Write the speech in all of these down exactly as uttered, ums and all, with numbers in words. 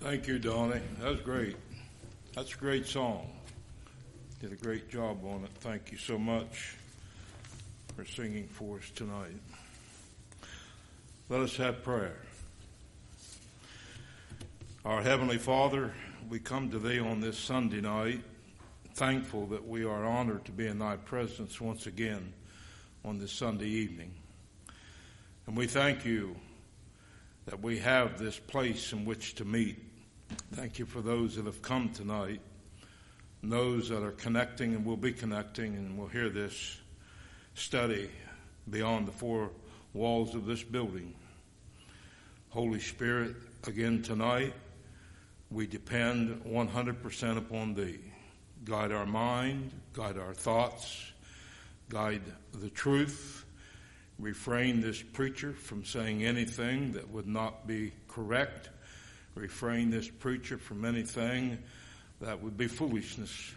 Thank you, Donnie. That was great. That's a great song. Did a great job on it. Thank you so much for singing for us tonight. Let us have prayer. Our Heavenly Father, we come to Thee on this Sunday night, thankful that we are honored to be in Thy presence once again on this Sunday evening. And we thank You that we have this place in which to meet. Thank You for those that have come tonight, and those that are connecting and will be connecting and will hear this study beyond the four walls of this building. Holy Spirit, again tonight, we depend one hundred percent upon Thee. Guide our mind, guide our thoughts, guide the truth. Refrain this preacher from saying anything that would not be correct. Refrain this preacher from anything that would be foolishness.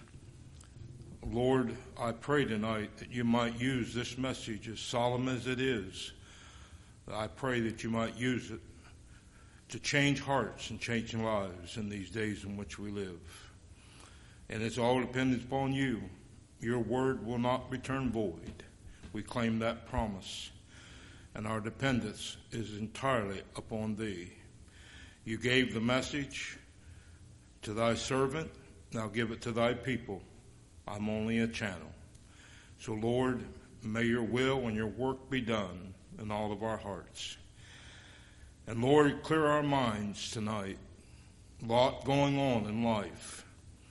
Lord, I pray tonight that You might use this message, as solemn as it is. I pray that You might use it to change hearts and change lives in these days in which we live. And it's all dependent upon You. Your word will not return void. We claim that promise. And our dependence is entirely upon Thee. You gave the message to Thy servant. Now give it to Thy people. I'm only a channel. So Lord, may Your will and Your work be done in all of our hearts. And Lord, clear our minds tonight. A lot going on in life.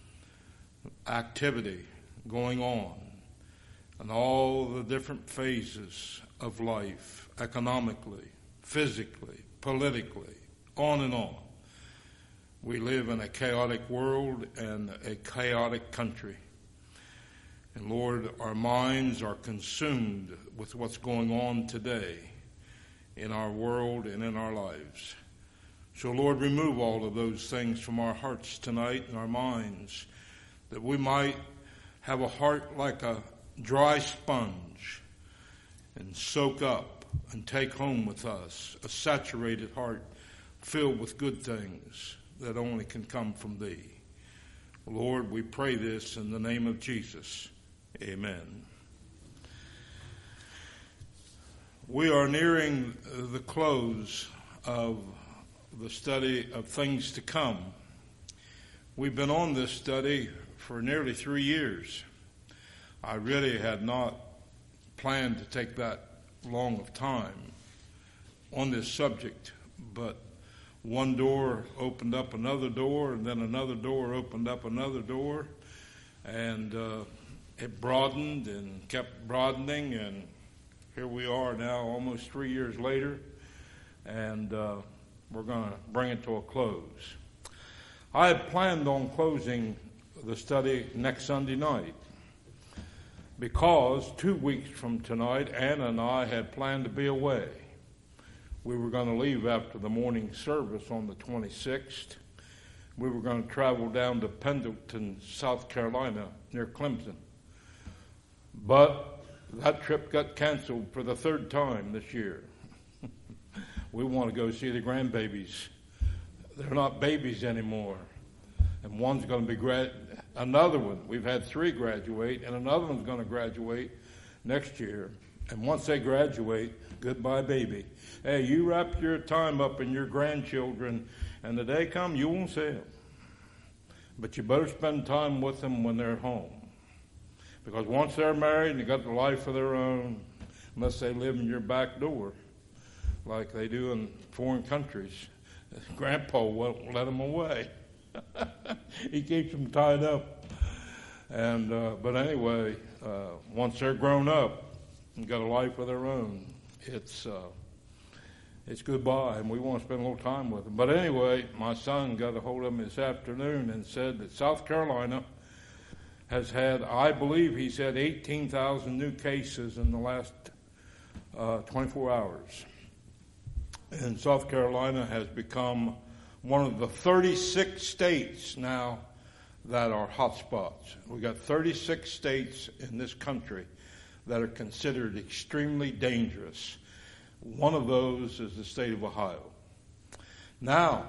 Activity going on. And all the different phases of life, economically, physically, politically, on and on. We live in a chaotic world and a chaotic country. And Lord, our minds are consumed with what's going on today in our world and in our lives. So Lord, remove all of those things from our hearts tonight and our minds, that we might have a heart like a dry sponge and soak up and take home with us a saturated heart filled with good things that only can come from Thee. Lord, we pray this in the name of Jesus. Amen. We are nearing the close of the study of things to come. We've been on this study for nearly three years. I really had not planned to take that long of time on this subject, but one door opened up another door, and then another door opened up another door, and uh, it broadened and kept broadening, and here we are now almost three years later, and uh, we're going to bring it to a close. I had planned on closing the study next Sunday night, because two weeks from tonight, Anna and I had planned to be away. We were going to leave after the morning service on the twenty-sixth. We were going to travel down to Pendleton, South Carolina, near Clemson. But that trip got canceled for the third time this year. We want to go see the grandbabies. They're not babies anymore. And one's going to be grad. Another one, we've had three graduate, and another one's going to graduate next year. And once they graduate, goodbye, baby. Hey, you wrap your time up in your grandchildren, and the day come, you won't see them. But you better spend time with them when they're home. Because once they're married and they got the life of their own, unless they live in your back door, like they do in foreign countries, Grandpa won't let them away. He keeps them tied up. And uh, but anyway, uh, once they're grown up and got a life of their own, it's uh, it's goodbye, and we want to spend a little time with them. But anyway, my son got a hold of him this afternoon and said that South Carolina has had, I believe he said, eighteen thousand new cases in the last uh, twenty-four hours. And South Carolina has become one of the thirty-six states now that are hotspots. We've got thirty-six states in this country that are considered extremely dangerous. One of those is the state of Ohio. Now,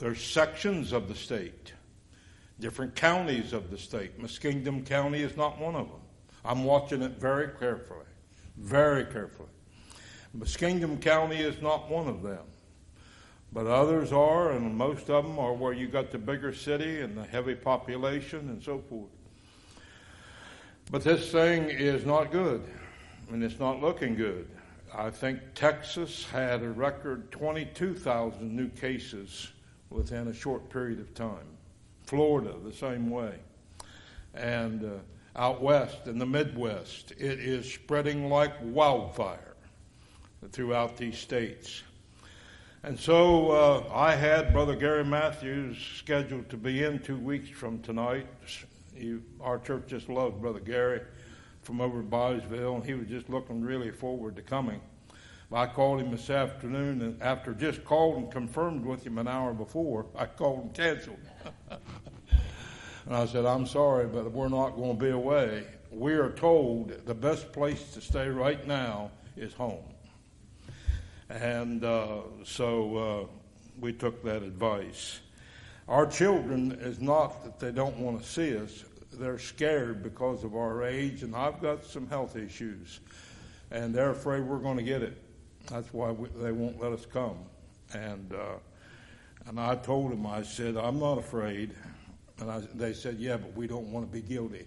there's sections of the state, different counties of the state. Muskingum County is not one of them. I'm watching it very carefully, very carefully. Muskingum County is not one of them. But others are, and most of them are where you got the bigger city and the heavy population and so forth. But this thing is not good, and it's not looking good. I think Texas had a record twenty-two thousand new cases within a short period of time. Florida, the same way. And uh, out west in the Midwest, it is spreading like wildfire throughout these states. And so uh, I had Brother Gary Matthews scheduled to be in two weeks from tonight. He, our church just loved Brother Gary from over at Byesville, and he was just looking really forward to coming. I called him this afternoon, and after just called and confirmed with him an hour before, I called and canceled. And I said, I'm sorry, but we're not going to be away. We are told the best place to stay right now is home. And uh, so uh, we took that advice. Our children, is not that they don't want to see us. They're scared because of our age, and I've got some health issues. And they're afraid we're going to get it. That's why we, they won't let us come. And uh, and I told them, I said, I'm not afraid. And I, they said, yeah, but we don't want to be guilty.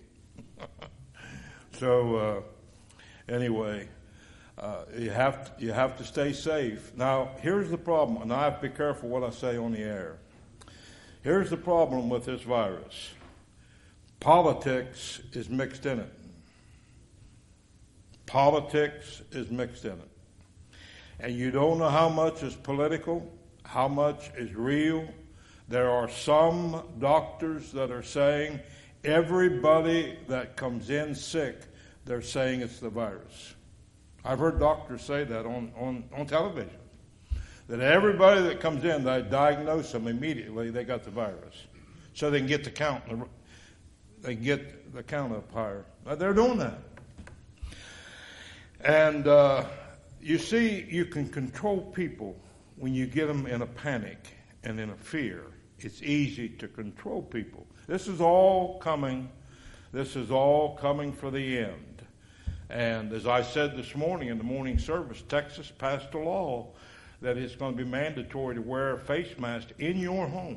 so uh, anyway... Uh, you have to, you have to stay safe. Now, here's the problem, and I have to be careful what I say on the air. Here's the problem with this virus. Politics is mixed in it. Politics is mixed in it. And you don't know how much is political, how much is real. There are some doctors that are saying everybody that comes in sick, they're saying it's the virus. I've heard doctors say that on, on, on television, that everybody that comes in, they diagnose them immediately, they got the virus. So they can get the count, they can get the count up higher. Now, they're doing that. And uh, you see, you can control people when you get them in a panic and in a fear. It's easy to control people. This is all coming, this is all coming for the end. And as I said this morning in the morning service, Texas passed a law that it's going to be mandatory to wear a face mask in your home.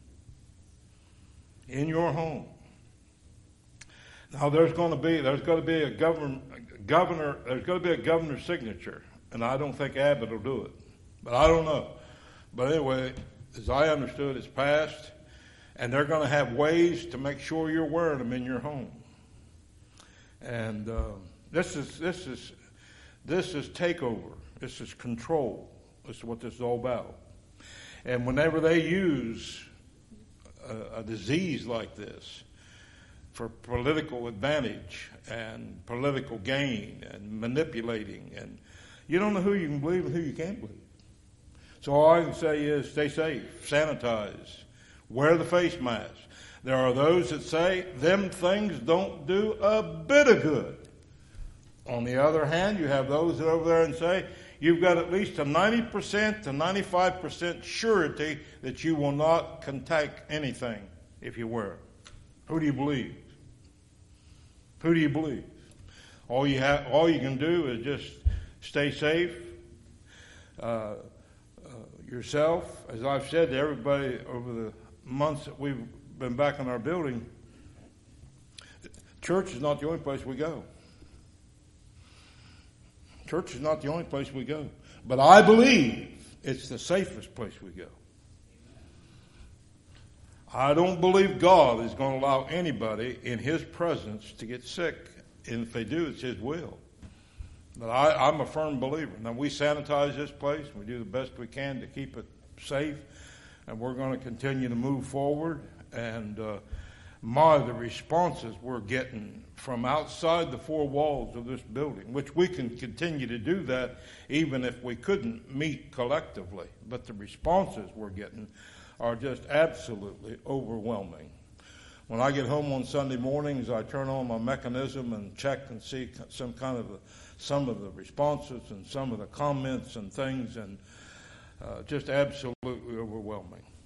In your home. Now there's going to be there's going to be a governor governor there's going to be a governor's signature, and I don't think Abbott will do it, but I don't know. But anyway, as I understood, it's passed, and they're going to have ways to make sure you're wearing them in your home. And uh, This is this is this is takeover. This is control. This is what this is all about. And whenever they use a, a disease like this for political advantage and political gain and manipulating, and you don't know who you can believe and who you can't believe. So all I can say is stay safe, sanitize, wear the face mask. There are those that say them things don't do a bit of good. On the other hand, you have those that are over there and say you've got at least a ninety percent to ninety-five percent surety that you will not contact anything if you wear it. Who do you believe? Who do you believe? All you have, all you can do is just stay safe. Uh, uh, yourself, as I've said to everybody over the months that we've been back in our building, church is not the only place we go. Church is not the only place we go. But I believe it's the safest place we go. I don't believe God is going to allow anybody in His presence to get sick. And if they do, it's His will. But I, I'm a firm believer. Now, we sanitize this place. We do the best we can to keep it safe. And we're going to continue to move forward. And uh, my, the responses we're getting from outside the four walls of this building, which we can continue to do that even if we couldn't meet collectively. But the responses we're getting are just absolutely overwhelming. When I get home on Sunday mornings, I turn on my mechanism and check and see some kind of the, some of the responses and some of the comments and things, and uh, just absolutely overwhelming.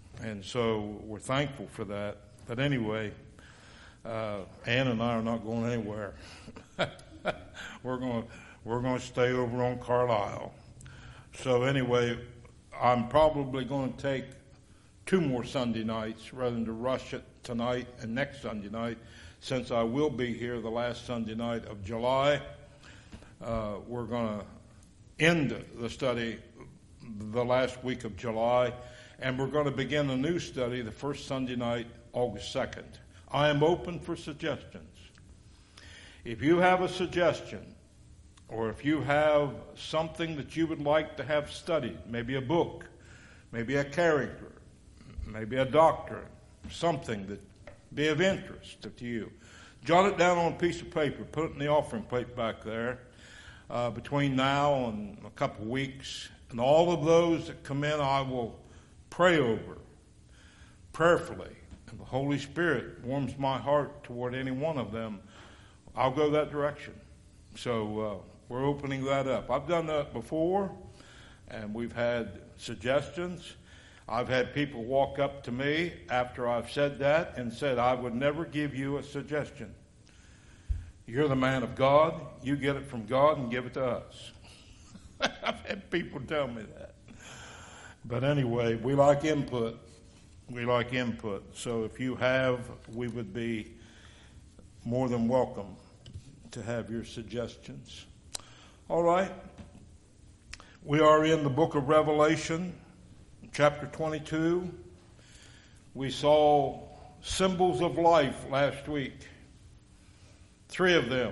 And so we're thankful for that. But anyway, uh, Ann and I are not going anywhere. we're going we're going to stay over on Carlisle. So anyway, I'm probably going to take two more Sunday nights rather than to rush it tonight and next Sunday night, since I will be here the last Sunday night of July. Uh, we're going to end the study the last week of July, and we're going to begin a new study the first Sunday night, August second. I am open for suggestions. If you have a suggestion, or if you have something that you would like to have studied, maybe a book, maybe a character, maybe a doctrine, something that be of interest to you, jot it down on a piece of paper, put it in the offering plate back there uh, between now and a couple of weeks. And all of those that come in, I will pray over prayerfully. And the Holy Spirit warms my heart toward any one of them. I'll go that direction. So uh, we're opening that up. I've done that before, and we've had suggestions. I've had people walk up to me after I've said that and said, I would never give you a suggestion. You're the man of God. You get it from God and give it to us. I've had people tell me that. But anyway, we like input. We like input. So if you have, we would be more than welcome to have your suggestions. All right. We are in the book of Revelation, chapter twenty-two. We saw symbols of life last week. Three of them.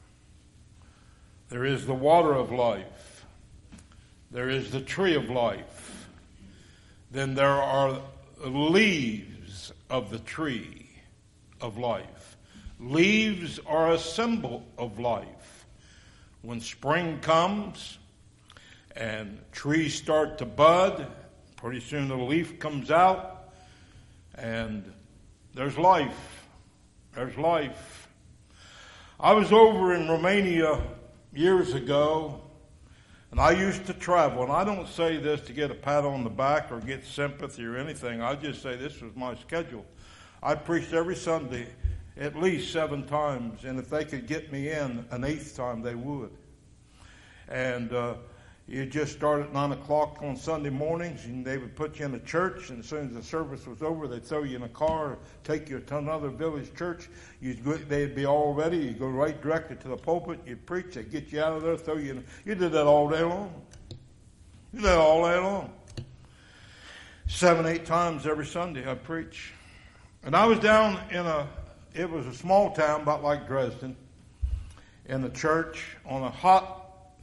There is the water of life. There is the tree of life. Then there are leaves of the tree of life. Leaves are a symbol of life. When spring comes and trees start to bud, pretty soon a leaf comes out and there's life. There's life. I was over in Romania years ago, and I used to travel, and I don't say this to get a pat on the back or get sympathy or anything. I just say this was my schedule. I preached every Sunday at least seven times, and if they could get me in an eighth time, they would. And uh, you just start at nine o'clock on Sunday mornings, and they would put you in a church, and as soon as the service was over, they'd throw you in a car, take you to another village church. You'd go, they'd be all ready. You'd go right directly to the pulpit. You'd preach. They'd get you out of there, throw you in. You did that all day long. You did that all day long. Seven, eight times every Sunday I preach. And I was down in a, it was a small town about like Dresden, in a church on a hot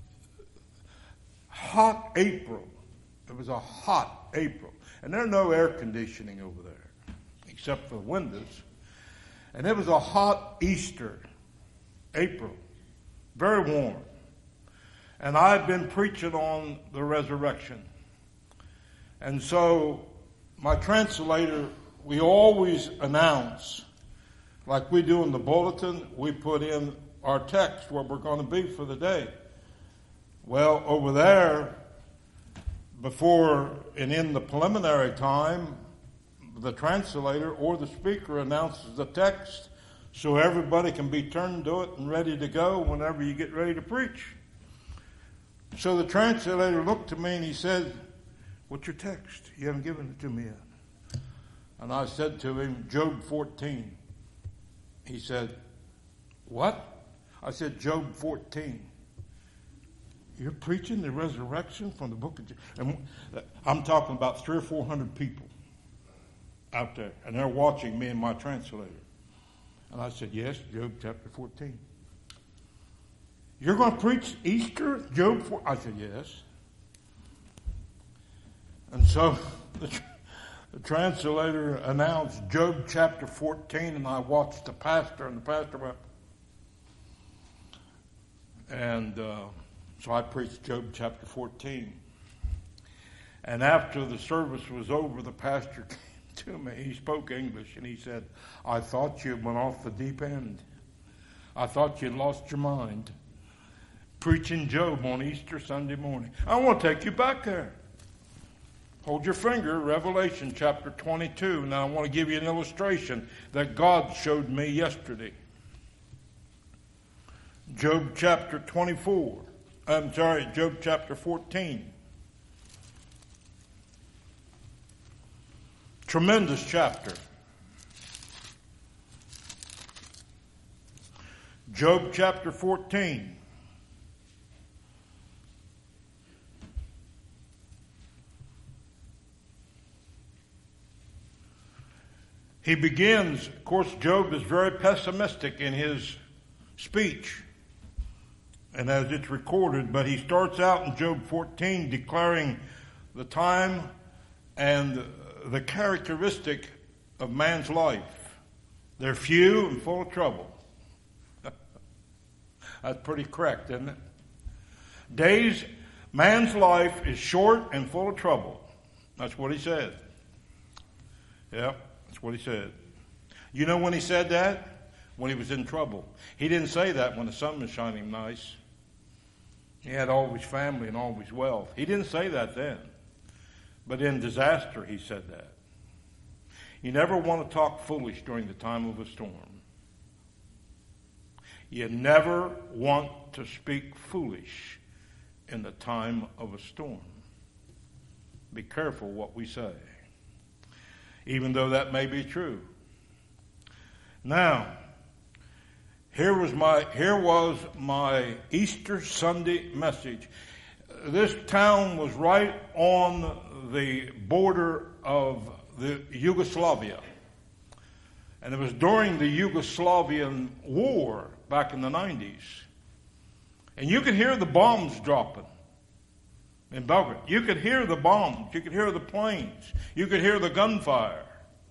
Hot April. It was a hot April. And there's no air conditioning over there, except for the windows. And it was a hot Easter, April. Very warm. And I'd been preaching on the resurrection. And so my translator, we always announce, like we do in the bulletin, we put in our text where we're going to be for the day. Well, over there, before and in the preliminary time, the translator or the speaker announces the text so everybody can be turned to it and ready to go whenever you get ready to preach. So the translator looked to me and he said, "What's your text? You haven't given it to me yet." And I said to him, Job fourteen. He said, "What?" I said, Job fourteen. You're preaching the resurrection from the book of Job? And I'm talking about three or four hundred people out there, and they're watching me and my translator. And I said, yes, Job chapter fourteen. You're going to preach Easter, Job four? I said, yes. And so the, the translator announced Job chapter fourteen, and I watched the pastor, and the pastor went, and uh, so I preached Job chapter fourteen. And after the service was over, the pastor came to me. He spoke English, and he said, "I thought you went off the deep end. I thought you'd lost your mind preaching Job on Easter Sunday morning. I want to take you back there." Hold your finger, Revelation chapter twenty-two. Now I want to give you an illustration that God showed me yesterday. Job chapter twenty-four. I'm sorry, Job chapter fourteen. Tremendous chapter. Job chapter fourteen. He begins, of course, Job is very pessimistic in his speech, and as it's recorded, but he starts out in Job fourteen declaring the time and the characteristic of man's life. They're few and full of trouble. That's pretty correct, isn't it? Days, man's life is short and full of trouble. That's what he said. Yeah, that's what he said. You know when he said that? When he was in trouble. He didn't say that when the sun was shining nice. He had always family and always wealth. He didn't say that then. But in disaster, he said that. You never want to talk foolish during the time of a storm. You never want to speak foolish in the time of a storm. Be careful what we say, even though that may be true. Now, here was my here was my Easter Sunday message. This town was right on the border of the Yugoslavia. And it was during the Yugoslavian war back in the nineties. And you could hear the bombs dropping in Belgrade. You could hear the bombs. You could hear the planes. You could hear the gunfire.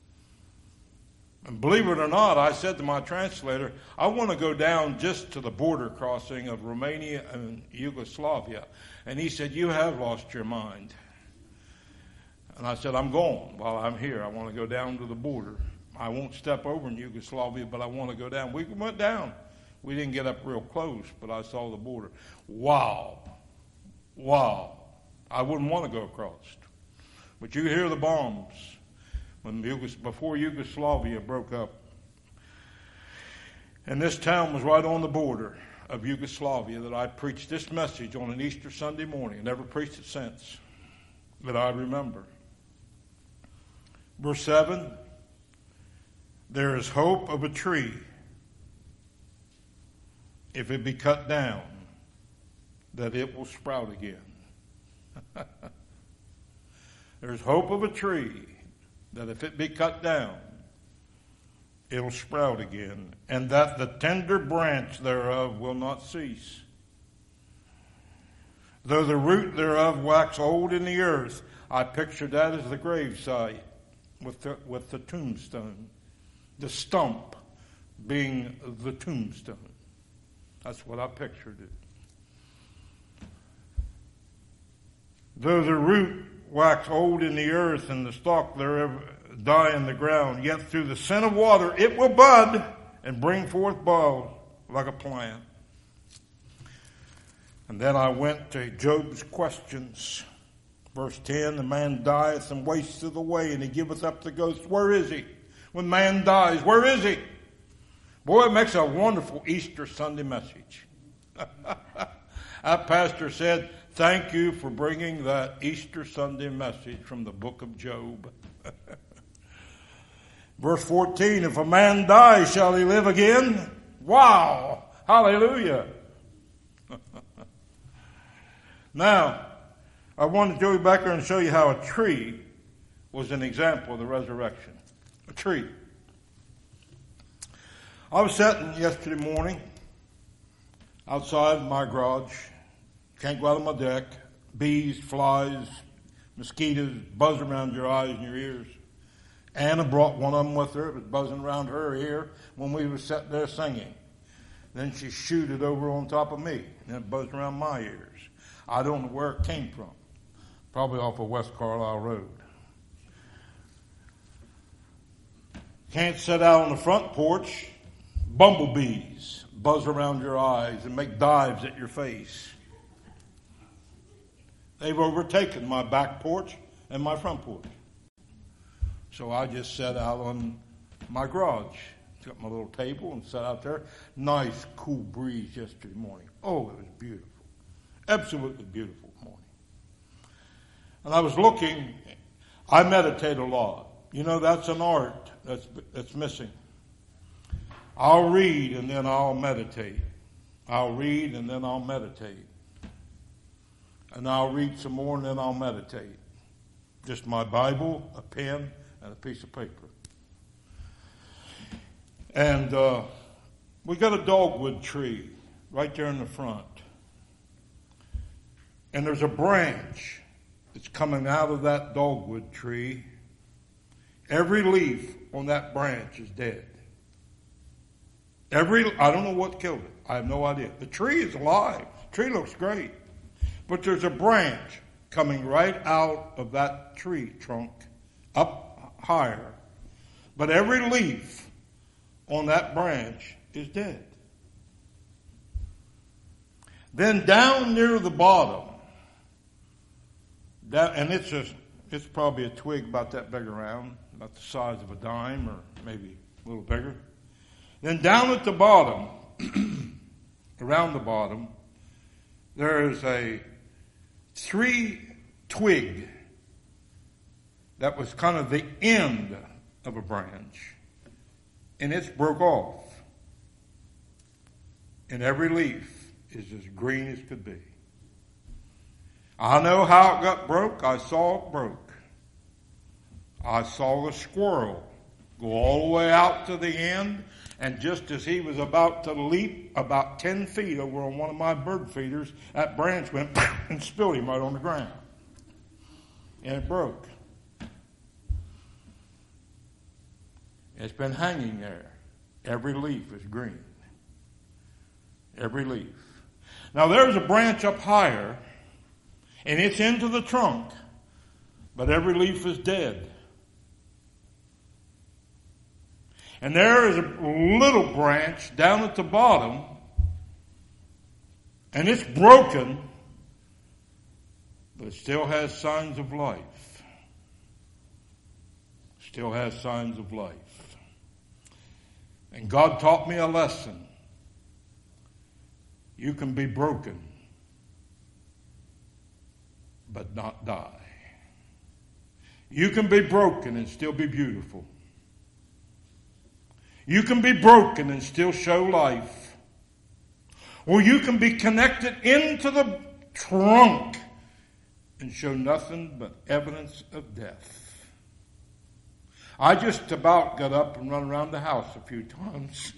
And believe it or not, I said to my translator, I want to go down just to the border crossing of Romania and Yugoslavia. And he said, you have lost your mind. And I said, I'm going while I'm here. I want to go down to the border. I won't step over in Yugoslavia, but I want to go down. We went down. We didn't get up real close, but I saw the border. Wow. Wow. I wouldn't want to go across. But you could hear the bombs when Yugos- before Yugoslavia broke up. And this town was right on the border of Yugoslavia that I preached this message on an Easter Sunday morning. I never preached it since, but I remember. Verse seven, there is hope of a tree if it be cut down, that it will sprout again. There's hope of a tree that if it be cut down, it'll sprout again, and that the tender branch thereof will not cease. Though the root thereof wax old in the earth, I pictured that as the gravesite with the, with the tombstone. The stump being the tombstone. That's what I pictured it. Though the root wax old in the earth and the stalk thereof die in the ground, yet through the scent of water it will bud and bring forth boughs like a plant. And then I went to Job's questions. Verse ten, the man dieth and wasteth away, and he giveth up the ghost. Where is he? When man dies, where is he? Boy, it makes a wonderful Easter Sunday message. Our pastor said, thank you for bringing that Easter Sunday message from the book of Job. Verse fourteen, if a man die, shall he live again? Wow! Hallelujah! Now, I want to go back there and show you how a tree was an example of the resurrection. A tree. I was sitting yesterday morning outside my garage. Can't go out on my deck. Bees, flies, mosquitoes buzz around your eyes and your ears. Anna brought one of them with her. It was buzzing around her ear when we were sitting there singing. Then she shooted over on top of me, and it buzzed around my ears. I don't know where it came from. Probably off of West Carlisle Road. Can't sit out on the front porch. Bumblebees buzz around your eyes and make dives at your face. They've overtaken my back porch and my front porch. So I just sat out on my garage, got my little table and sat out there. Nice, cool breeze yesterday morning. Oh, it was beautiful. Absolutely beautiful morning. And I was looking, I meditate a lot. You know, that's an art that's that's missing. I'll read and then I'll meditate. I'll read and then I'll meditate. And I'll read some more and then I'll meditate. Just my Bible, a pen, and a piece of paper. And uh, we got a dogwood tree right there in the front. And there's a branch that's coming out of that dogwood tree. Every leaf on that branch is dead. Every, I don't know what killed it. I have no idea. The tree is alive. The tree looks great. But there's a branch coming right out of that tree trunk, up higher. But every leaf on that branch is dead. Then down near the bottom, down, and it's a, it's probably a twig about that big around, about the size of a dime or maybe a little bigger. Then down at the bottom, around the bottom, there is a three twig that was kind of the end of a branch, and it's broke off. And every leaf is as green as could be. I know how it got broke. I saw it broke. I saw the squirrel go all the way out to the end, and just as he was about to leap about ten feet over on one of my bird feeders, that branch went and spilled him right on the ground. And it broke. It's been hanging there. Every leaf is green. Every leaf. Now there's a branch up higher, and it's into the trunk, but every leaf is dead. And there is a little branch down at the bottom, and it's broken, but it still has signs of life. Still has signs of life. And God taught me a lesson. You can be broken, but not die. You can be broken and still be beautiful. You can be broken and still show life. Or you can be connected into the trunk and show nothing but evidence of death. I just about got up and run around the house a few times.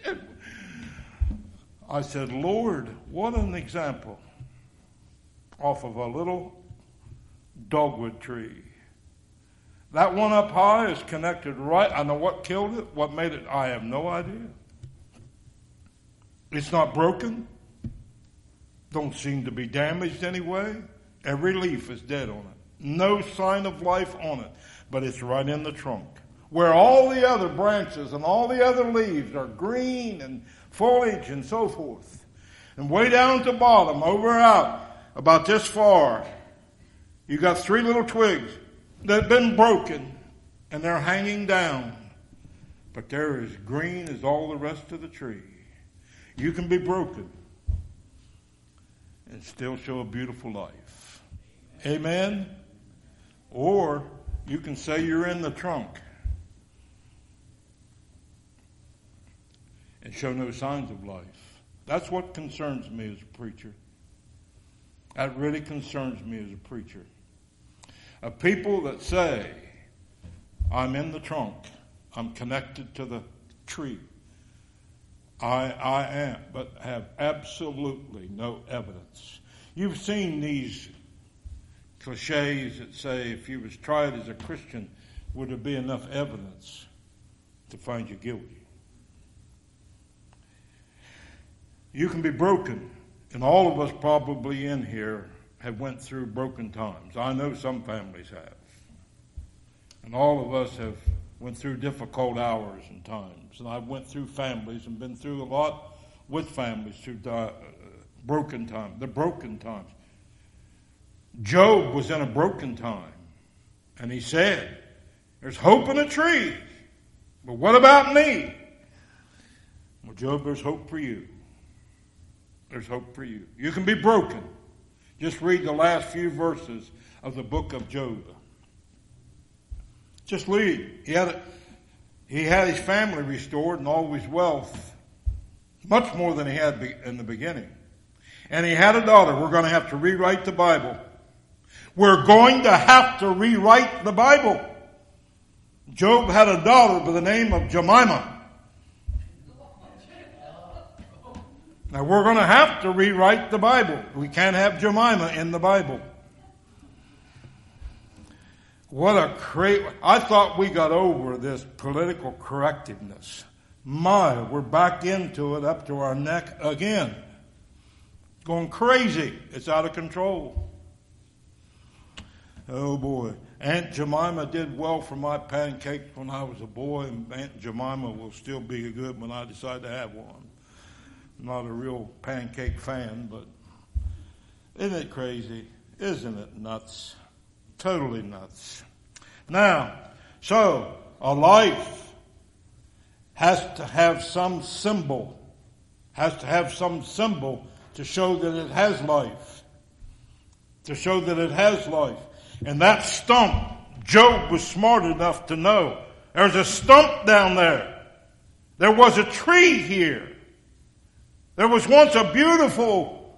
I said, Lord, what an example off of a little dogwood tree. That one up high is connected right. I know what killed it, what made it, I have no idea. It's not broken. Don't seem to be damaged anyway. Every leaf is dead on it. No sign of life on it, but it's right in the trunk. Where all the other branches and all the other leaves are green and foliage and so forth. And way down at the bottom, over out, about this far, you got three little twigs that have been broken, and they're hanging down. But they're as green as all the rest of the tree. You can be broken and still show a beautiful life. Amen? Or you can say you're in the trunk and show no signs of life. That's what concerns me as a preacher. That really concerns me as a preacher. Of people that say, I'm in the trunk, I'm connected to the tree. I, I am, but have absolutely no evidence. You've seen these cliches that say if you was tried as a Christian, would there be enough evidence to find you guilty? You can be broken, and all of us probably in here have went through broken times. I know some families have. And all of us have went through difficult hours and times. And I've went through families and been through a lot with families through uh, broken times, the broken times. Job was in a broken time. And he said, there's hope in the tree. But what about me? Well, Job, there's hope for you. There's hope for you. You can be broken. Just read the last few verses of the book of Job. Just read. He had, a, he had his family restored and all his wealth. Much more than he had in the beginning. And he had a daughter. We're going to have to rewrite the Bible. We're going to have to rewrite the Bible. Job had a daughter by the name of Jemima. Now we're going to have to rewrite the Bible. We can't have Jemima in the Bible. What a crazy... I thought we got over this political correctness. My, we're back into it up to our neck again. Going crazy. It's out of control. Oh boy. Aunt Jemima did well for my pancakes when I was a boy, and Aunt Jemima will still be good when I decide to have one. I'm not a real pancake fan, but isn't it crazy? Isn't it nuts? Totally nuts. Now, so a life has to have some symbol, has to have some symbol to show that it has life, to show that it has life. And that stump, Job was smart enough to know. There's a stump down there. There was a tree here. There was once a beautiful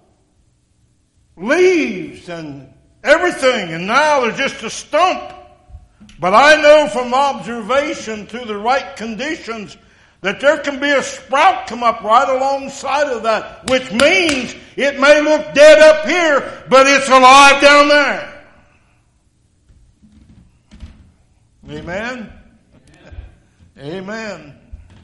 leaves and everything, and now there's just a stump. But I know from observation to the right conditions that there can be a sprout come up right alongside of that, which means it may look dead up here, but it's alive down there. Amen? Amen.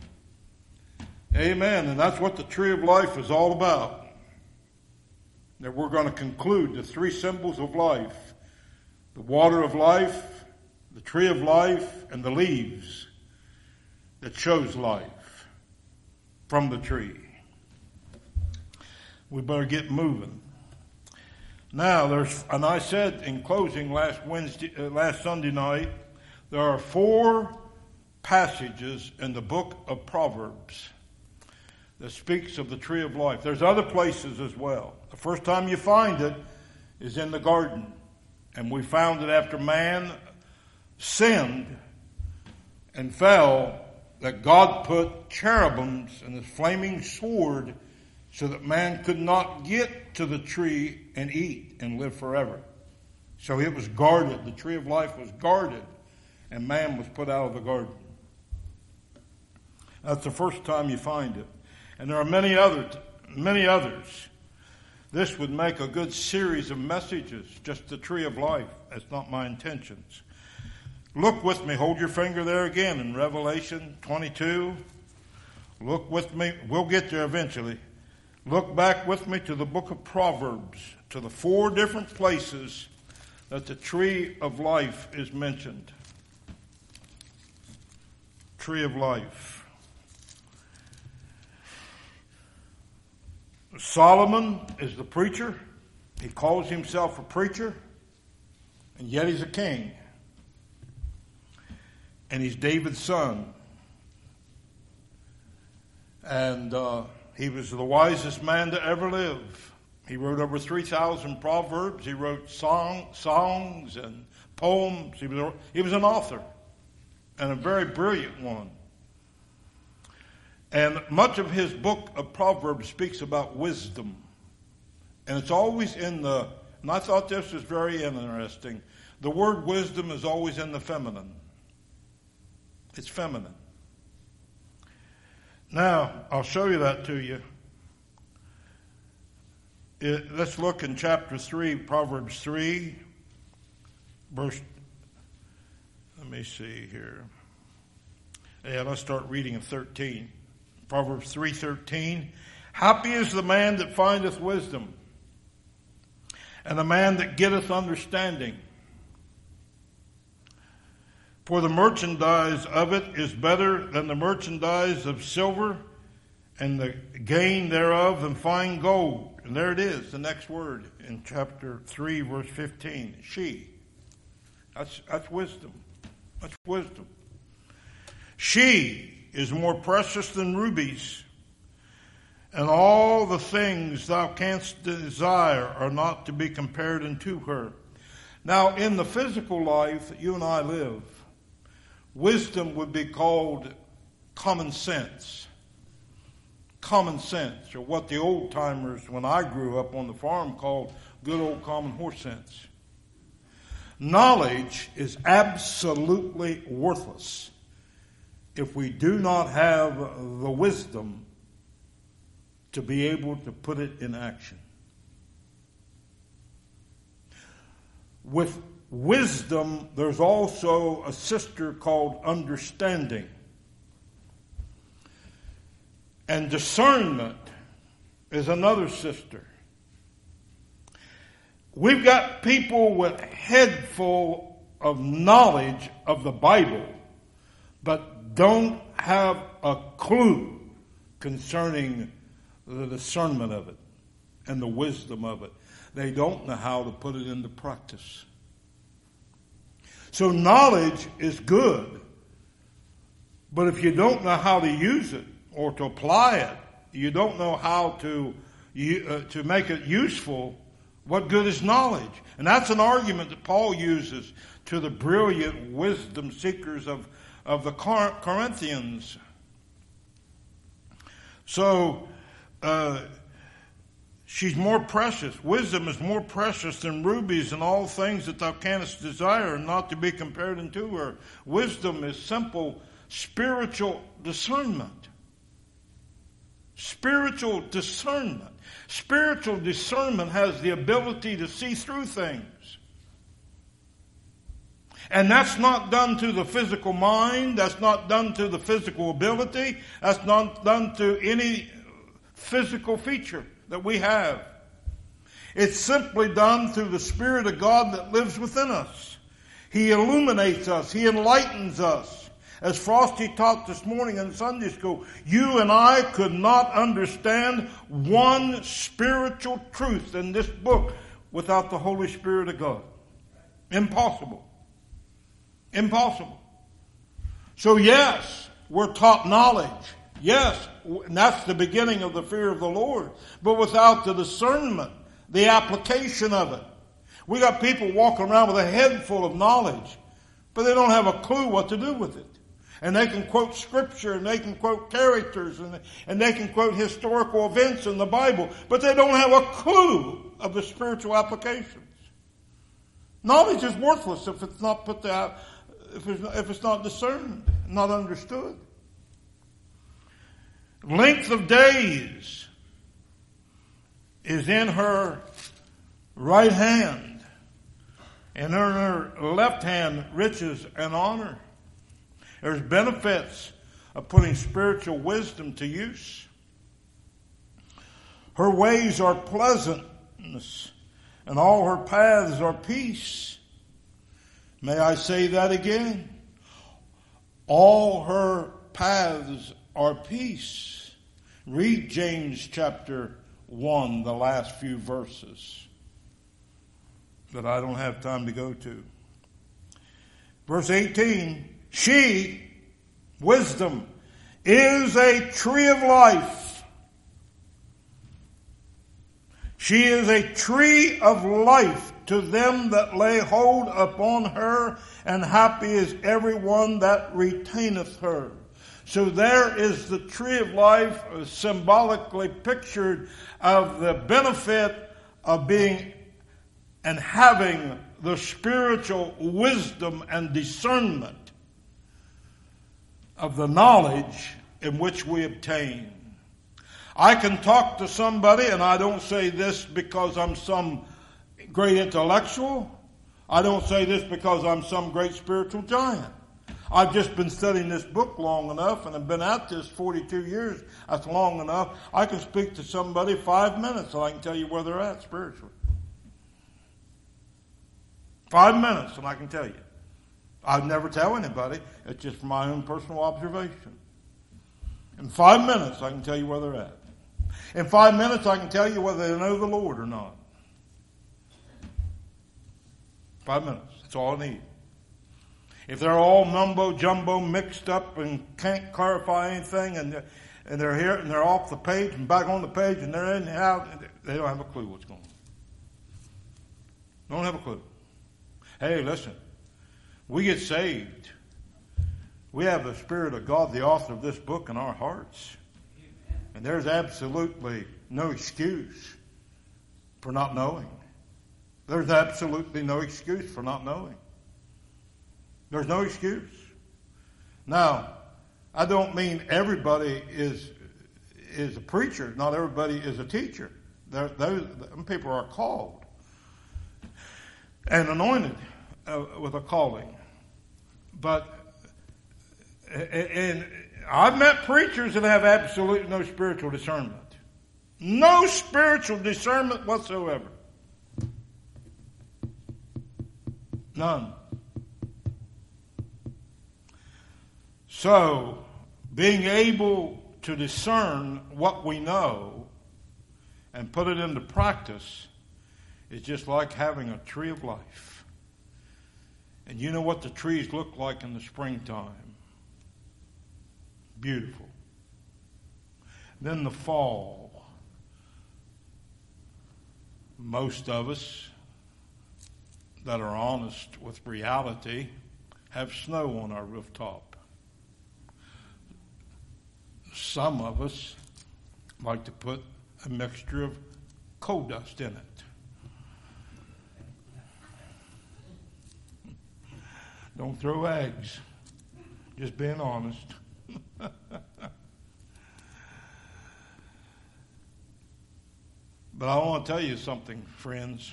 Amen. And that's what the tree of life is all about. That we're going to conclude the three symbols of life. The water of life, the tree of life, and the leaves that shows life from the tree. We better get moving. Now, there's, and I said in closing last Wednesday, uh, last Sunday night, there are four passages in the book of Proverbs that speaks of the tree of life. There's other places as well. The first time you find it is in the garden. And we found it after man sinned and fell, that God put cherubims and a flaming sword so that man could not get to the tree and eat and live forever. So it was guarded. The tree of life was guarded, and man was put out of the garden. That's the first time you find it. And there are many other, many others. This would make a good series of messages, just the tree of life. That's not my intentions. Look with me. Hold your finger there again in Revelation twenty-two. Look with me. We'll get there eventually. Look back with me to the book of Proverbs, to the four different places that the tree of life is mentioned. Tree of life. Solomon is the preacher. He calls himself a preacher, and yet he's a king. And he's David's son. And uh, he was the wisest man to ever live. He wrote over three thousand proverbs. He wrote song, songs and poems. He was, a, he was an author, and a very brilliant one. And much of his book of Proverbs speaks about wisdom. And it's always in the, and I thought this was very interesting, the word wisdom is always in the feminine. It's feminine. Now, I'll show you that to you. It, let's look in chapter three, Proverbs three, verse, let me see here. Yeah, let's start reading in thirteen. Proverbs three thirteen. Happy is the man that findeth wisdom, and the man that getteth understanding. For the merchandise of it is better than the merchandise of silver, and the gain thereof than fine gold. And there it is, the next word in chapter three, verse fifteen. She. That's, that's wisdom. That's wisdom. She is more precious than rubies, and all the things thou canst desire are not to be compared unto her. Now, in the physical life that you and I live, wisdom would be called common sense. Common sense, or what the old timers, when I grew up on the farm, called good old common horse sense. Knowledge is absolutely worthless if we do not have the wisdom to be able to put it in action. With wisdom, there's also a sister called understanding. And discernment is another sister. We've got people with a head full of knowledge of the Bible, but don't have a clue concerning the discernment of it and the wisdom of it. They don't know how to put it into practice. So knowledge is good, but if you don't know how to use it or to apply it, you don't know how to uh, to make it useful, what good is knowledge? And that's an argument that Paul uses to the brilliant wisdom seekers of, of the Corinthians. So, uh, she's more precious. Wisdom is more precious than rubies, and all things that thou canst desire are not to be compared unto her. Wisdom is simple spiritual discernment. Spiritual discernment. Spiritual discernment has the ability to see through things. And that's not done to the physical mind. That's not done to the physical ability. That's not done to any physical feature that we have. It's simply done through the Spirit of God that lives within us. He illuminates us. He enlightens us. As Frosty taught this morning in Sunday school, you and I could not understand one spiritual truth in this book without the Holy Spirit of God. Impossible. Impossible. So yes, we're taught knowledge. Yes, and that's the beginning of the fear of the Lord. But without the discernment, the application of it. We got people walking around with a head full of knowledge, but they don't have a clue what to do with it. And they can quote scripture, and they can quote characters, and, and they can quote historical events in the Bible, but they don't have a clue of the spiritual applications. Knowledge is worthless if it's not put out, if it's, if it's not discerned, not understood. Length of days is in her right hand, and in her left hand riches and honor. There's benefits of putting spiritual wisdom to use. Her ways are pleasantness, and all her paths are peace. May I say that again? All her paths are peace. Read James chapter one, the last few verses that I don't have time to go to. Verse eighteen, she, wisdom, is a tree of life. She is a tree of life to them that lay hold upon her, and happy is everyone that retaineth her. So there is the tree of life, symbolically pictured of the benefit of being and having the spiritual wisdom and discernment of the knowledge in which we obtain. I can talk to somebody, and I don't say this because I'm some great intellectual. I don't say this because I'm some great spiritual giant. I've just been studying this book long enough, and I've been at this forty-two years. That's long enough. I can speak to somebody five minutes, and I can tell you where they're at spiritually. Five minutes, and I can tell you. I'd never tell anybody. It's just from my own personal observation. In five minutes, I can tell you where they're at. In five minutes, I can tell you whether they know the Lord or not. Five minutes. That's all I need. If they're all mumbo jumbo mixed up and can't clarify anything, and they're, and they're here and they're off the page and back on the page and they're in and out, they don't have a clue what's going on. Don't have a clue. Hey, listen, we get saved. We have the Spirit of God, the author of this book, in our hearts. And there's absolutely no excuse for not knowing. There's absolutely no excuse for not knowing. There's no excuse. Now, I don't mean everybody is is a preacher. Not everybody is a teacher. There, those people are called and anointed uh, with a calling. But and I've met preachers that have absolutely no spiritual discernment. No spiritual discernment whatsoever. None. So, being able to discern what we know and put it into practice is just like having a tree of life. And you know what the trees look like in the springtime? Beautiful. Then the fall. Most of us that are honest with reality have snow on our rooftop. Some of us like to put a mixture of coal dust in it. Don't throw eggs. Just being honest. But I want to tell you something, friends.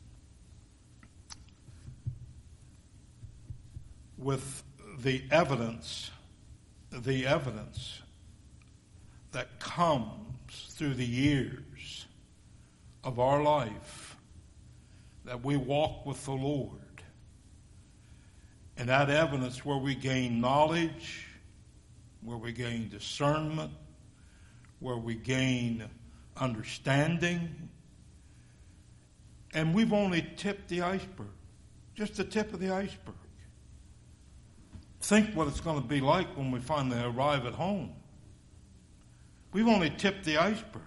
With the evidence, the evidence that comes through the years of our life, that we walk with the Lord, and that evidence where we gain knowledge, where we gain discernment, where we gain understanding, and we've only tipped the iceberg, just the tip of the iceberg. Think what it's going to be like when we finally arrive at home. We've only tipped the iceberg.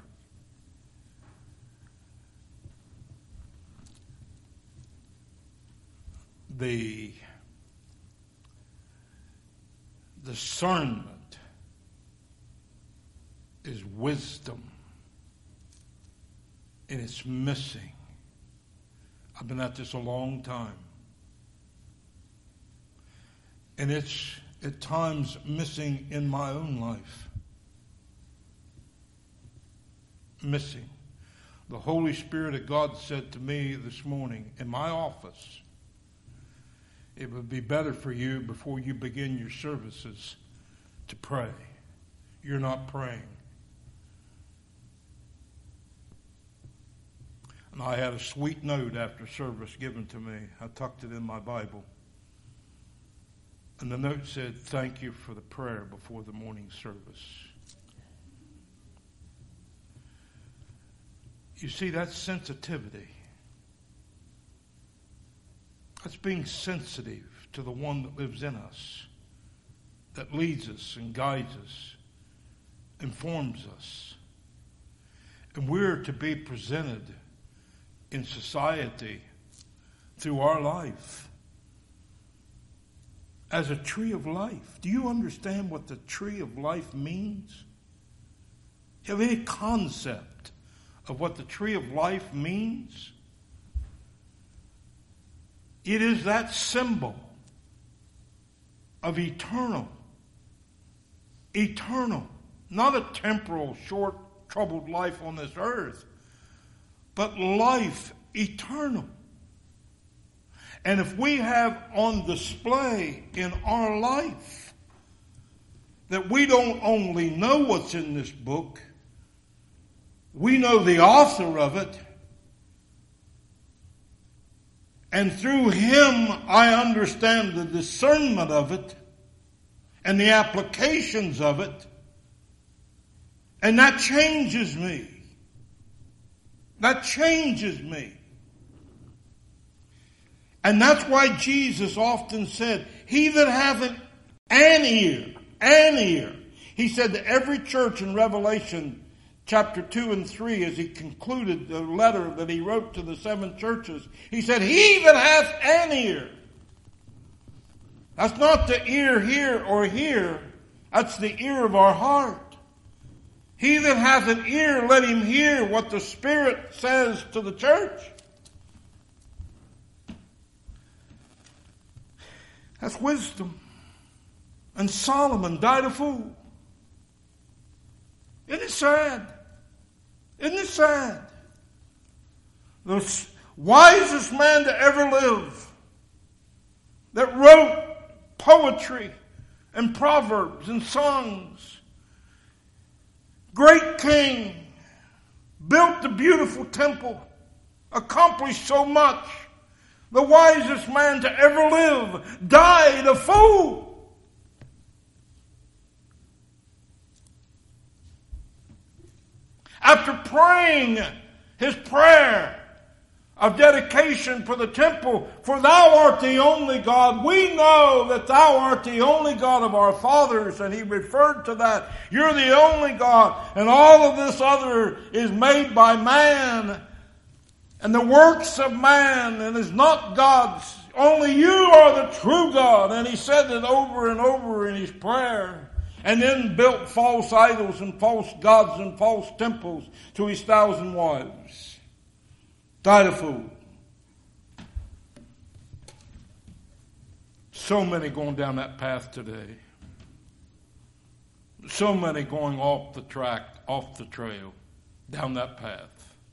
The discernment is wisdom, and it's missing. I've been at this a long time. And it's at times missing in my own life. Missing. The Holy Spirit of God said to me this morning in my office, it would be better for you before you begin your services to pray. You're not praying. And I had a sweet note after service given to me. I tucked it in my Bible. And the note said, "Thank you for the prayer before the morning service." You see, that's sensitivity. That's being sensitive to the one that lives in us, that leads us and guides us, informs us. And we're to be presented in society through our life as a tree of life. Do you understand what the tree of life means? Do you have any concept of what the tree of life means? It is that symbol of eternal, eternal, not a temporal, short, troubled life on this earth, but life eternal. And if we have on display in our life that we don't only know what's in this book, we know the author of it, and through him I understand the discernment of it and the applications of it, and that changes me. That changes me. And that's why Jesus often said, he that hath an, an ear, an ear. He said to every church in Revelation chapter two and three, as he concluded the letter that he wrote to the seven churches, he said, he that hath an ear. That's not the ear here or here. That's the ear of our heart. He that hath an ear, let him hear what the Spirit says to the church. That's wisdom. And Solomon died a fool. Isn't it sad? Isn't it sad? The wisest man to ever live, that wrote poetry and proverbs and songs, great king, built the beautiful temple, accomplished so much, the wisest man to ever live, died a fool. After praying his prayer of dedication for the temple, for thou art the only God. We know that thou art the only God of our fathers, and he referred to that. You're the only God, and all of this other is made by man, and the works of man, and is not God's. Only you are the true God. And he said it over and over in his prayer. And then built false idols and false gods and false temples to his thousand wives. Died a fool. So many going down that path today. So many going off the track, off the trail, down that path.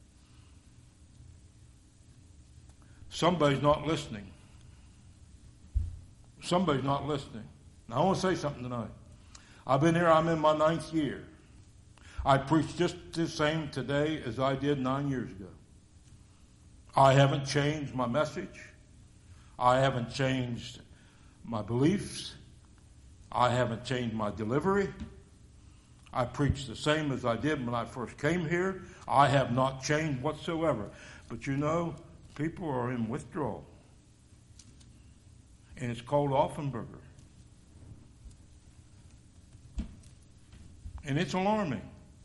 Somebody's not listening. Somebody's not listening. Now I want to say something tonight. I've been here, I'm in my ninth year. I preach just the same today as I did nine years ago. I haven't changed my message. I haven't changed my beliefs. I haven't changed my delivery. I preach the same as I did when I first came here. I have not changed whatsoever. But you know, people are in withdrawal. And it's called Offenburger. And it's alarming.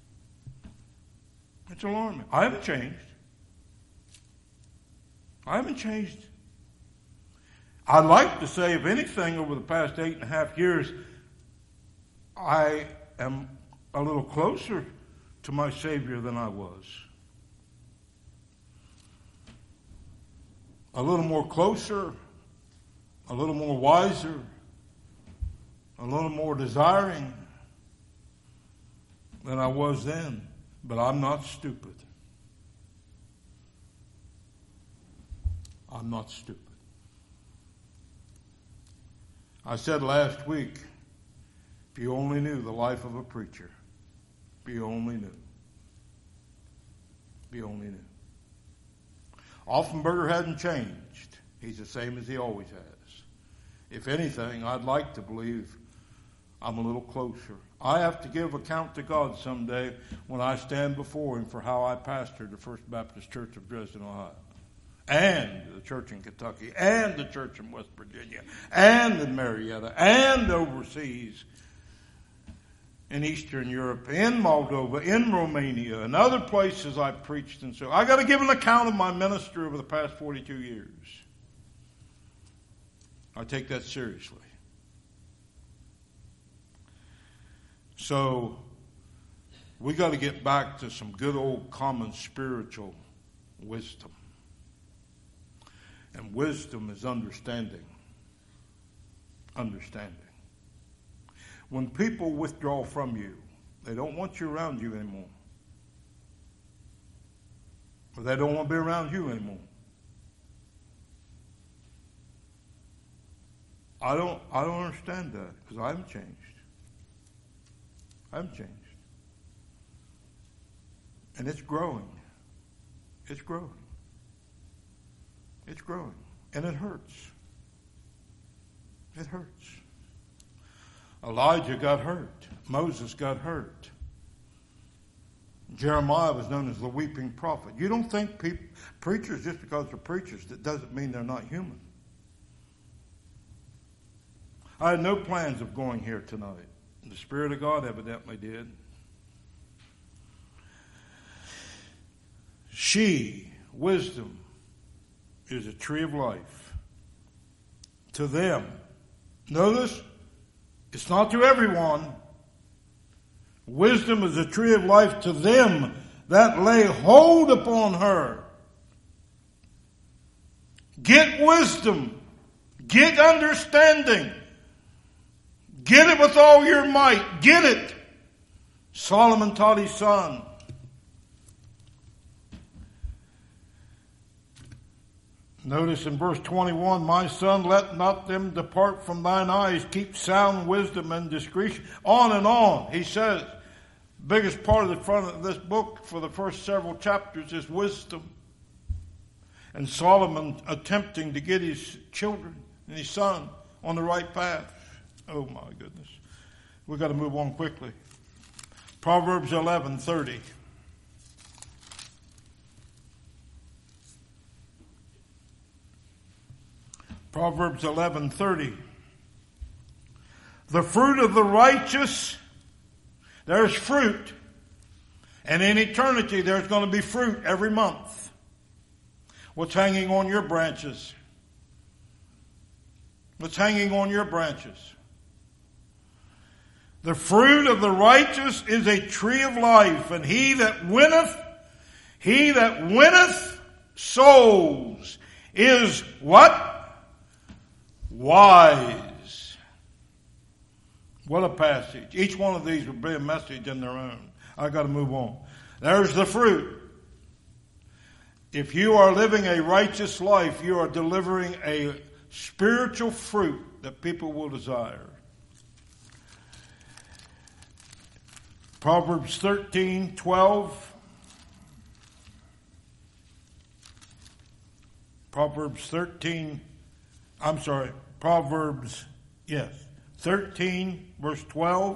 It's alarming. I haven't changed. I haven't changed. I'd like to say, if anything, over the past eight and a half years, I am a little closer to my Savior than I was. A little more closer, a little more wiser, a little more desiring than I was then. But I'm not stupid. I'm not stupid. I said last week, if you only knew the life of a preacher, if you only knew. If you only knew. Offenburger hasn't changed. He's the same as he always has. If anything, I'd like to believe I'm a little closer. I have to give account to God someday when I stand before him for how I pastored the First Baptist Church of Dresden, Ohio. And the church in Kentucky, and the church in West Virginia, and in Marietta, and overseas in Eastern Europe, in Moldova, in Romania, and other places I've preached. And so I got to give an account of my ministry over the past forty-two years. I take that seriously. So we got to get back to some good old common spiritual wisdom. And wisdom is understanding. Understanding. When people withdraw from you, they don't want you around you anymore. Or they don't want to be around you anymore. I don't I don't understand that because I haven't changed. I haven't changed. And it's growing. It's growing. It's growing. And it hurts. It hurts. Elijah got hurt. Moses got hurt. Jeremiah was known as the weeping prophet. You don't think people, preachers, just because they're preachers, that doesn't mean they're not human. I had no plans of going here tonight. The Spirit of God evidently did. She, wisdom, is a tree of life. To them. Notice, it's not to everyone. Wisdom is a tree of life to them that lay hold upon her. Get wisdom. Get understanding. Get it with all your might. Get it. Solomon taught his son. Notice in verse twenty-one, my son, let not them depart from thine eyes. Keep sound wisdom and discretion. On and on. He says, biggest part of the front of this book for the first several chapters is wisdom. And Solomon attempting to get his children and his son on the right path. Oh my goodness. We've got to move on quickly. Proverbs eleven thirty. Proverbs eleven thirty. The fruit of the righteous, there's fruit. And in eternity, there's going to be fruit every month. What's hanging on your branches? What's hanging on your branches? The fruit of the righteous is a tree of life, and he that winneth, he that winneth souls is what? Wise. What a passage. Each one of these would be a message in their own. I've got to move on. There's the fruit. If you are living a righteous life, you are delivering a spiritual fruit that people will desire. Proverbs thirteen twelve. Proverbs thirteen, I'm sorry, Proverbs, yes, thirteen, verse twelve.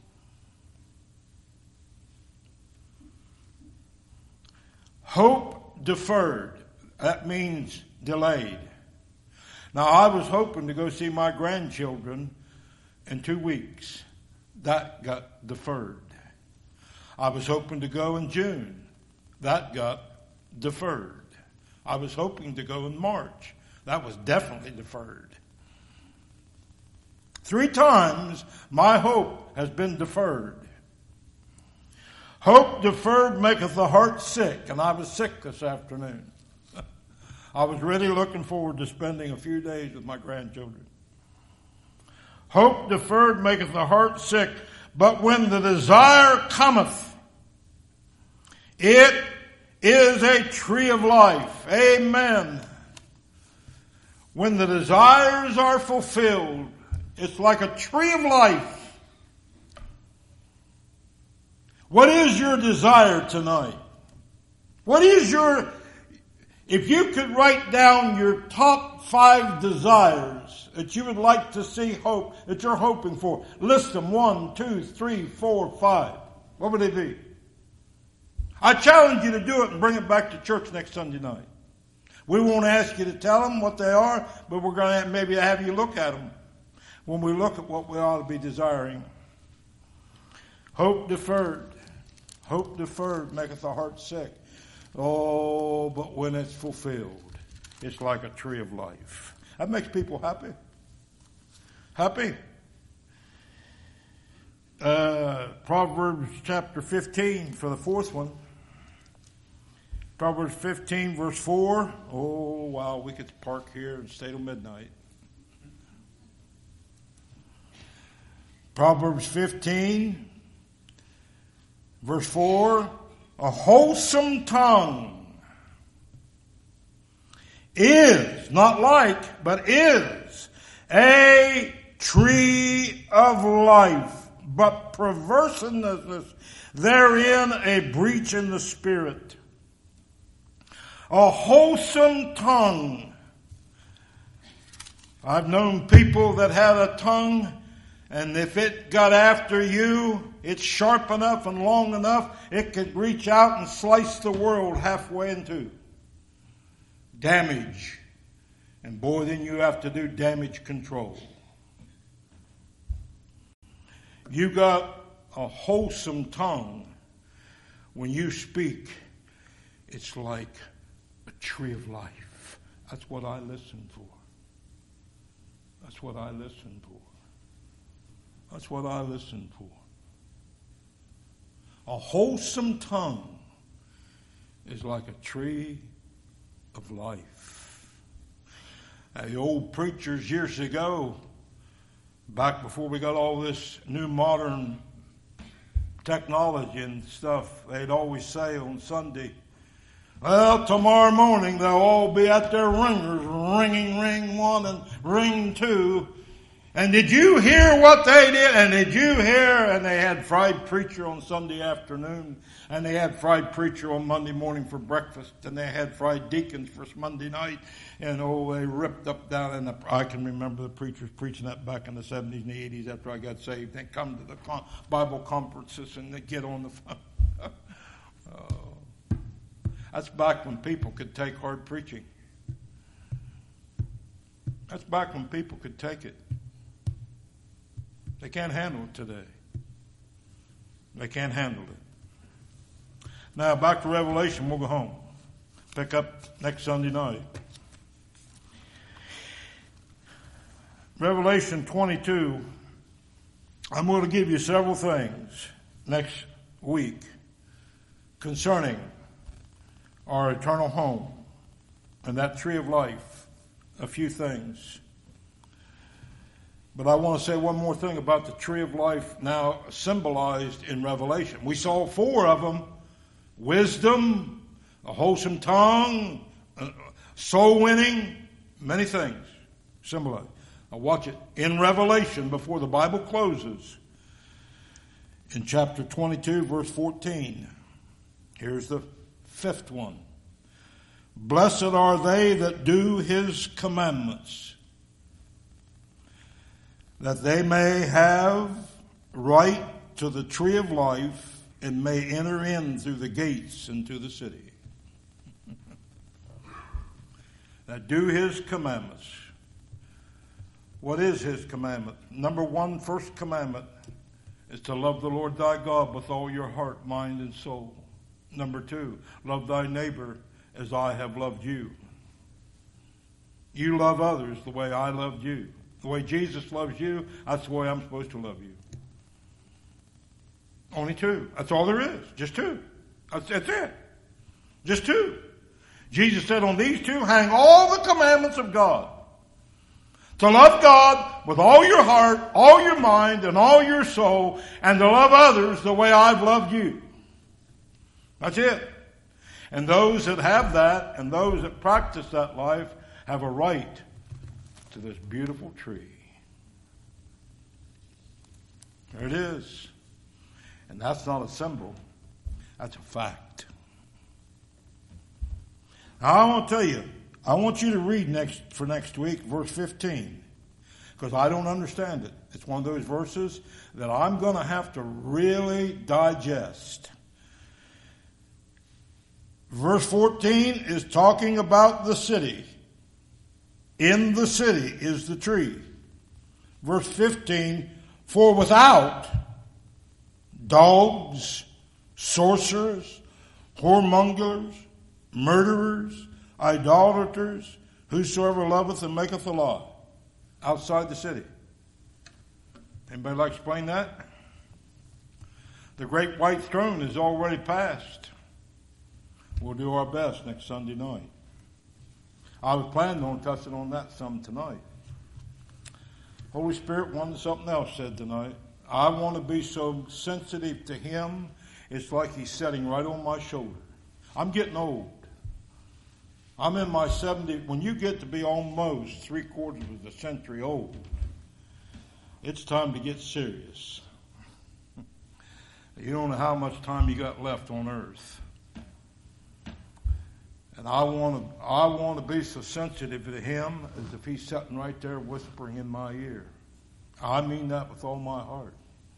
Hope deferred. That means delayed. Now, I was hoping to go see my grandchildren in two weeks. That got deferred. I was hoping to go in June. That got deferred. I was hoping to go in March. That was definitely deferred. Three times my hope has been deferred. Hope deferred maketh the heart sick. And I was sick this afternoon. I was really looking forward to spending a few days with my grandchildren. Hope deferred maketh the heart sick. But when the desire cometh, it is a tree of life. Amen. When the desires are fulfilled, it's like a tree of life. What is your desire tonight? What is your, if you could write down your top five desires that you would like to see hope, that you're hoping for, list them, one, two, three, four, five. What would they be? I challenge you to do it and bring it back to church next Sunday night. We won't ask you to tell them what they are, but we're going to maybe have you look at them when we look at what we ought to be desiring. Hope deferred. Hope deferred maketh the heart sick. Oh, but when it's fulfilled, it's like a tree of life. That makes people happy. Happy. Uh, Proverbs chapter fifteen for the fourth one. Proverbs fifteen verse four. Oh, wow, we could park here and stay till midnight. Proverbs fifteen verse four. A wholesome tongue is, not like, but is, a tree of life, but perverseness therein a breach in the spirit. A wholesome tongue. I've known people that had a tongue, and if it got after you, it's sharp enough and long enough, it could reach out and slice the world halfway in two. Damage. And boy, then you have to do damage control. You got a wholesome tongue. When you speak, it's like a tree of life. That's what I listen for. That's what I listen for. That's what I listen for. A wholesome tongue is like a tree of life. Now, the old preachers years ago, back before we got all this new modern technology and stuff, they'd always say on Sunday, well, tomorrow morning they'll all be at their ringers, ringing ring one and ring two. And did you hear what they did? And did you hear? And they had fried preacher on Sunday afternoon. And they had fried preacher on Monday morning for breakfast. And they had fried deacons for Monday night. And oh, they ripped up down in the, I can remember the preachers preaching that back in the seventies and the eighties after I got saved. They come to the Bible conferences and they get on the phone. Oh. That's back when people could take hard preaching. That's back when people could take it. They can't handle it today. They can't handle it. Now, back to Revelation. We'll go home. Pick up next Sunday night. Revelation twenty-two. I'm going to give you several things next week concerning our eternal home and that tree of life. A few things. But I want to say one more thing about the tree of life now symbolized in Revelation. We saw four of them. Wisdom, a wholesome tongue, soul winning, many things symbolized. Now watch it. In Revelation, before the Bible closes, in chapter twenty-two, verse fourteen, here's the fifth one. Blessed are they that do his commandments, that they may have right to the tree of life and may enter in through the gates into the city. That do his commandments. What is his commandment? Number one, first commandment is to love the Lord thy God with all your heart, mind, and soul. Number two, love thy neighbor as I have loved you. You love others the way I loved you. The way Jesus loves you, that's the way I'm supposed to love you. Only two. That's all there is. Just two. That's, that's it. Just two. Jesus said on these two hang all the commandments of God. To love God with all your heart, all your mind, and all your soul, and to love others the way I've loved you. That's it. And those that have that, and those that practice that life, have a right to this beautiful tree. There it is. And that's not a symbol. That's a fact. Now I want to tell you, I want you to read next for next week, verse fifteen. Because I don't understand it. It's one of those verses that I'm going to have to really digest. Verse fourteen is talking about the city. In the city is the tree. Verse fifteen, for without dogs, sorcerers, whoremongers, murderers, idolaters, whosoever loveth and maketh a lie. Outside the city. Anybody like to explain that? The great white throne is already passed. We'll do our best next Sunday night. I was planning on touching on that some tonight. Holy Spirit wanted something else said tonight. I want to be so sensitive to him, it's like he's sitting right on my shoulder. I'm getting old. I'm in my seventies. When you get to be almost three quarters of a century old, it's time to get serious. You don't know how much time you got left on earth. And I want to I want to be so sensitive to him as if he's sitting right there whispering in my ear. I mean that with all my heart.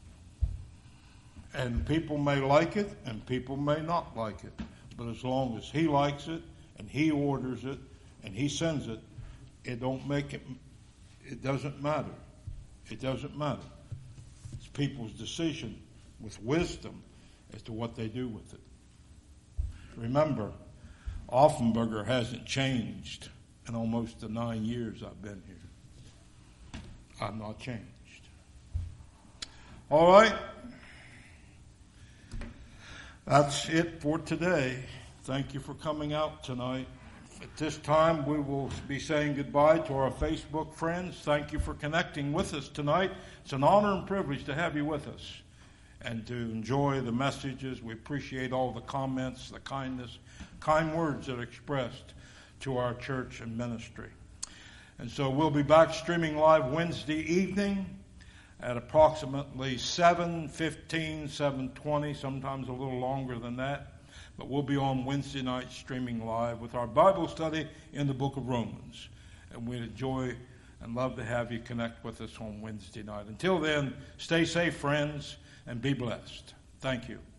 And people may like it and people may not like it. But as long as he likes it and he orders it and he sends it, it don't make it, it doesn't matter. It doesn't matter. It's people's decision with wisdom as to what they do with it. Remember, Offenberger hasn't changed in almost the nine years I've been here. I've not changed. All right. That's it for today. Thank you for coming out tonight. At this time, we will be saying goodbye to our Facebook friends. Thank you for connecting with us tonight. It's an honor and privilege to have you with us and to enjoy the messages. We appreciate all the comments, the kindness, kind words that are expressed to our church and ministry. And so we'll be back streaming live Wednesday evening at approximately seven fifteen, seven twenty, sometimes a little longer than that. But we'll be on Wednesday night streaming live with our Bible study in the book of Romans. And we'd enjoy and love to have you connect with us on Wednesday night. Until then, stay safe, friends, and be blessed. Thank you.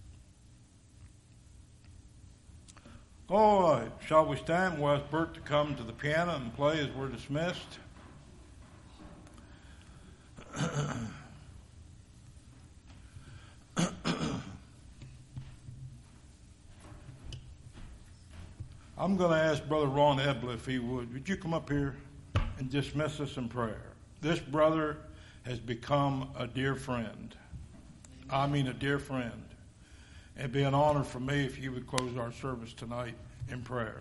All right, shall we stand? We'll ask Bert to come to the piano and play as we're dismissed. I'm going to ask Brother Ron Ebler if he would. Would you come up here and dismiss us in prayer? This brother has become a dear friend. I mean a dear friend. It'd be an honor for me if you would close our service tonight in prayer.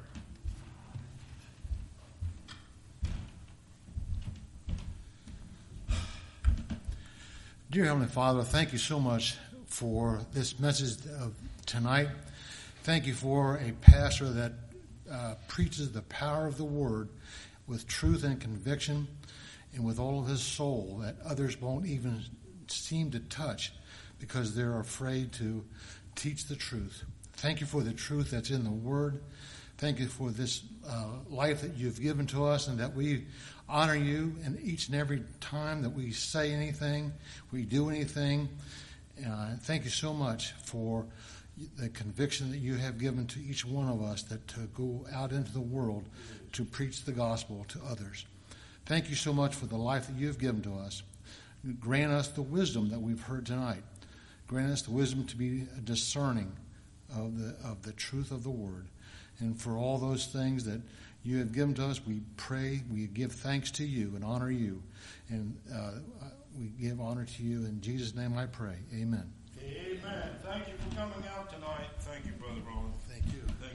Dear Heavenly Father, thank you so much for this message of tonight. Thank you for a pastor that uh, preaches the power of the Word with truth and conviction and with all of his soul that others won't even seem to touch because they're afraid to teach the truth. Thank you for the truth that's in the Word. Thank you for this uh, life that you've given to us, and that we honor you in each and every time that we say anything, we do anything. Uh, thank you so much for the conviction that you have given to each one of us that to go out into the world to preach the gospel to others. Thank you so much for the life that you have given to us. Grant us the wisdom that we've heard tonight. Grant us the wisdom to be discerning of the of the truth of the Word. And for all those things that you have given to us, we pray, we give thanks to you and honor you. And uh, we give honor to you. In Jesus' name I pray. Amen. Amen. Thank you for coming out tonight. Thank you, Brother Ron.